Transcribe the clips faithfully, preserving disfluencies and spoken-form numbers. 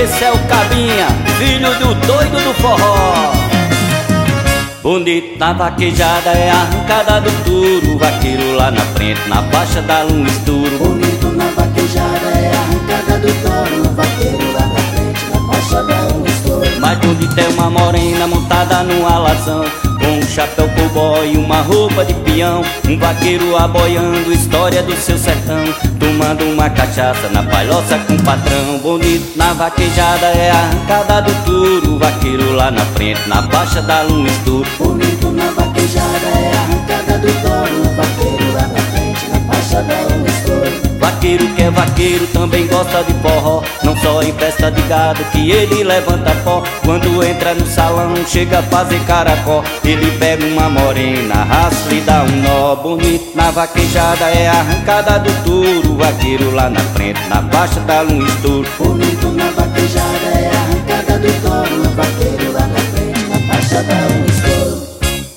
esse é o Cabinha, filho do doido do forró. Bonito na vaquejada é a arrancada do touro, vaqueiro lá na frente, na faixa dá um estouro. Bonito na vaquejada é a arrancada do touro, vaqueiro lá na frente, na faixa dá um estouro. Mas bonito é uma morena montada num alazão, com um chapéu cowboy e uma roupa de peão, um vaqueiro aboiando história do seu sertão, tomando uma cachaça na palhoça com o patrão. Bonito na vaquejada é a arrancada do touro, vaqueiro lá na frente, na faixa dá um estouro. Bonito na vaquejada é a arrancada do touro, vaqueiro lá na frente, na faixa dá um estouro. Vaqueiro que é vaqueiro também gosta de forró, não só em festa de gado que ele levanta pó. Quando entra no salão chega a fazer caracó, ele pega uma morena, arrasta e dá um nó. Bonito na vaquejada é a arrancada do touro, vaqueiro lá na frente, na faixa dá um estouro. Bonito na vaquejada é a arrancada do touro, vaqueiro lá na frente, na faixa dá um estouro.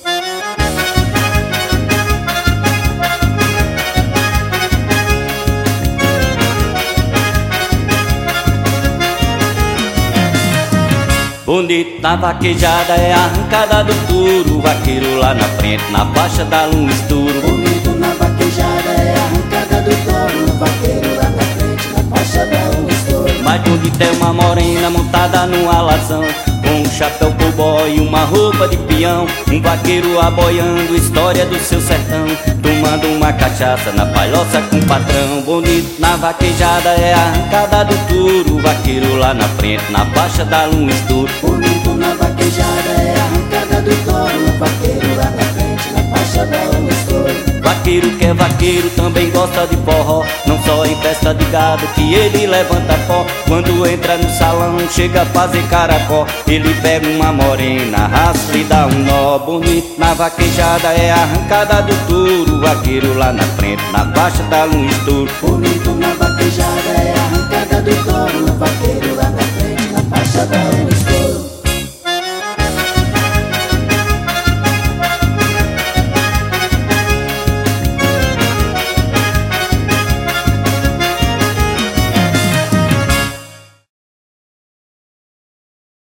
Bonito na vaquejada é a arrancada do touro, vaqueiro lá na frente, na faixa dá um estouro. Bonito na vaquejada é a arrancada do touro, vaqueiro lá na frente, na faixa dá um estouro. Mas bonito é uma morena montada num alazão, com um chapéu cowboy e uma roupa de peão, um vaqueiro aboiando história do seu sertão, tomando uma cachaça na palhoça com o patrão. Bonito na vaquejada é a arrancada do touro, vaqueiro lá na frente, na faixa dá um estouro. Bonito na vaquejada é a arrancada do touro, vaqueiro lá na frente, na faixa dá um estouro. Vaqueiro que é vaqueiro também gosta de forró, não só em festa de gado que ele levanta pó. Quando entra no salão chega a fazer caracó, ele pega uma morena, arrasta e dá um nó. Bonito na vaquejada é a arrancada do touro, vaqueiro lá na frente, na faixa dá um estouro. Bonito na vaquejada